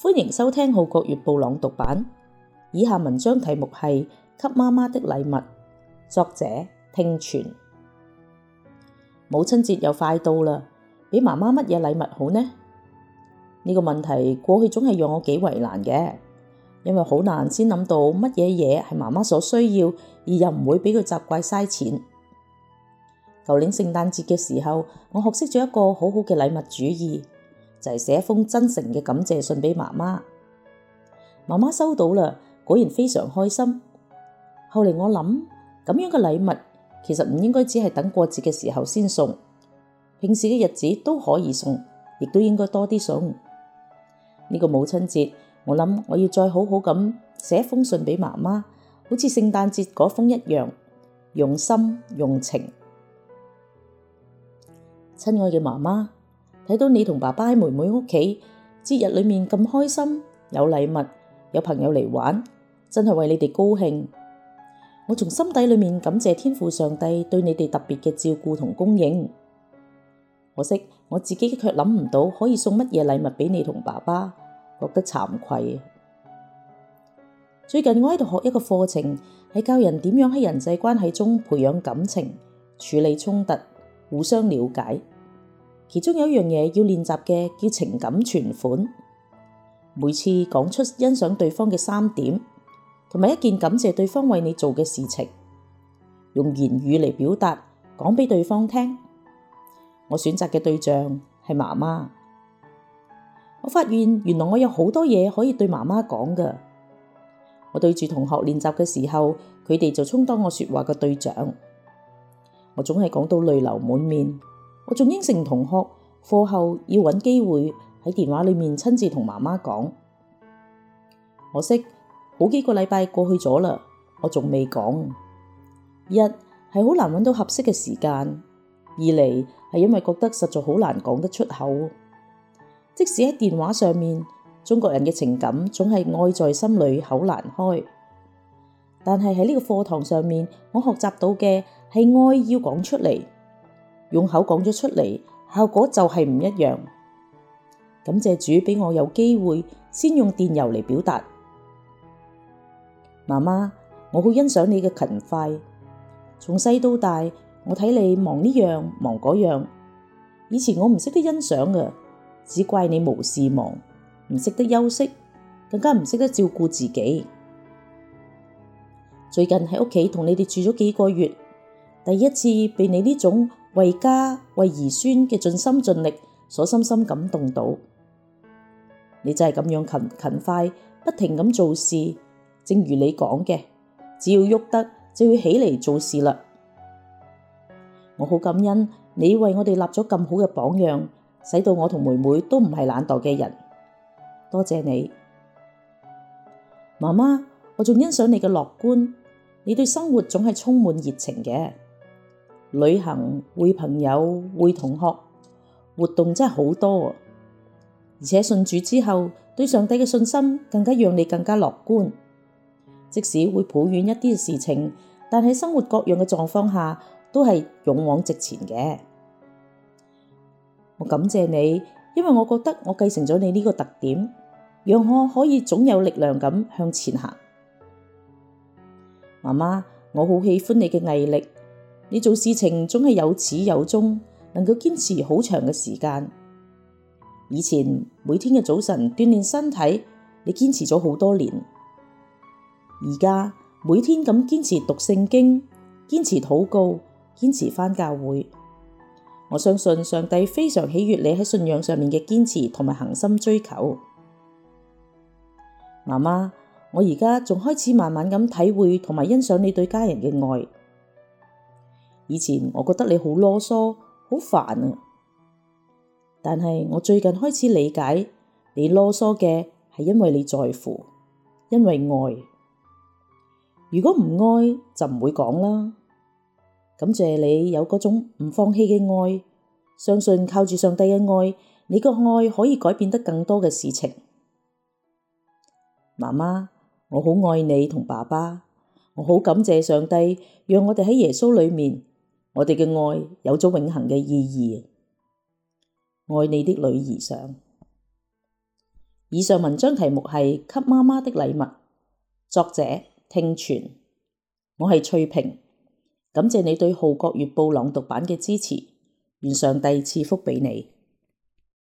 歡迎收聽《號角月報》朗讀版。以下文章題目係《給媽媽的禮物》，作者聽泉。母親節又快到啦，俾媽媽乜嘢禮物好呢？呢個問題過去總係讓我幾為難嘅，因為好難先諗到乜嘢嘢係媽媽所需要，而又唔會俾佢責怪嘥錢。舊年聖誕節嘅時候，我學識咗一個好好嘅禮物主意，就係寫一封真誠嘅感謝信俾媽媽。媽媽收到啦，果然非常開心。後嚟我諗，咁樣嘅禮物其實唔應該只係等過節嘅時候先送，平時嘅日子都可以送，亦都應該多啲送。呢個母親節，我諗我要再好好咁寫一封信俾媽媽，好似聖誕節嗰封一樣，用心用情。親愛嘅媽媽，睇到你同爸爸喺妹妹屋企節日裏面咁開心，有禮物，有朋友嚟玩，真係為你哋高興。我從心底裏面感謝天父上帝對你哋特別嘅照顧同供應。可惜我自己卻諗唔到可以送乜嘢禮物俾你同爸爸，覺得慚愧。最近我喺度學一個課程，係教人點樣喺人際關係中培養感情、處理衝突、互相了解。其中有一樣嘢要練習嘅叫情感存款，每次講出欣賞對方嘅3點，同埋一件感謝對方為你做嘅事情，用言語嚟表達，講俾對方聽。我選擇嘅對象係媽媽。我發現原來我有好多嘢可以對媽媽講㗎。我對住同學練習嘅時候，佢哋就充當我說話嘅對象。我總係講到淚流滿面。我仲應承同學課後要揾機會喺電話裏面親自同媽媽講。可惜好幾個禮拜過去咗啦，我仲未講。一係好難揾到合適嘅時間，二嚟係因為覺得實在好難講得出口。即使喺電話上面，中國人嘅情感總係愛在心裏口難開。但係喺呢個課堂上面，我學習到嘅係愛要講出嚟。用口講咗出嚟，效果就係唔一樣。感謝主俾我有機會先用電郵嚟表達。媽媽，我好欣賞你嘅勤快。從細到大，我睇你忙呢樣忙嗰樣。以前我唔識得欣賞嘅，只怪你無事忙，唔識得休息，更加唔識得照顧自己。最近喺屋企同你哋住咗幾個月，第一次被你呢種為家為兒孫嘅盡心盡力所深深感動到。你就係咁樣勤快，不停咁做事。正如你講嘅，只要喐得就要起嚟做事啦。我好感恩你為我哋立咗咁好嘅榜樣，使到我同妹妹都唔係懶惰嘅人。多謝你，媽媽。我仲欣賞你嘅樂觀，你對生活總係充滿熱情嘅。旅行、會朋友、會同學，活動真係好多啊！而且信主之後，對上帝嘅信心更加讓你更加樂觀。即使會抱怨一啲嘅事情，但喺生活各樣嘅狀況下，都係勇往直前嘅。我感謝你，因為我覺得我繼承咗你呢個特點，讓我可以總有力量咁向前行。媽媽，我好喜歡你嘅毅力。你做事情總係有始有終，能夠堅持好長嘅時間。以前每天嘅早晨鍛煉身體，你堅持咗好多年。而家每天咁堅持讀聖經，堅持禱告，堅持返教會。我相信上帝非常喜悅你喺信仰上面嘅堅持同埋恆心追求。媽媽，我而家仲開始慢慢咁體會同埋欣賞你對家人嘅愛。以前我覺得你好囉嗦，好煩啊！但係我最近開始理解，你囉嗦嘅係因為你在乎，因為愛。如果唔愛就唔會講啦。感謝你有嗰種唔放棄嘅愛，相信靠住上帝嘅愛，你個愛可以改變得更多嘅事情。媽媽，我好愛你同爸爸，我好感謝上帝，讓我哋喺耶穌裏面。我哋嘅愛有咗永恆嘅意義。愛你的女兒上。 以上文章題目係給媽媽的禮物，作者聽泉。我係翠萍，感謝你對《號角月報》朗讀版嘅支持，願上帝賜福俾你。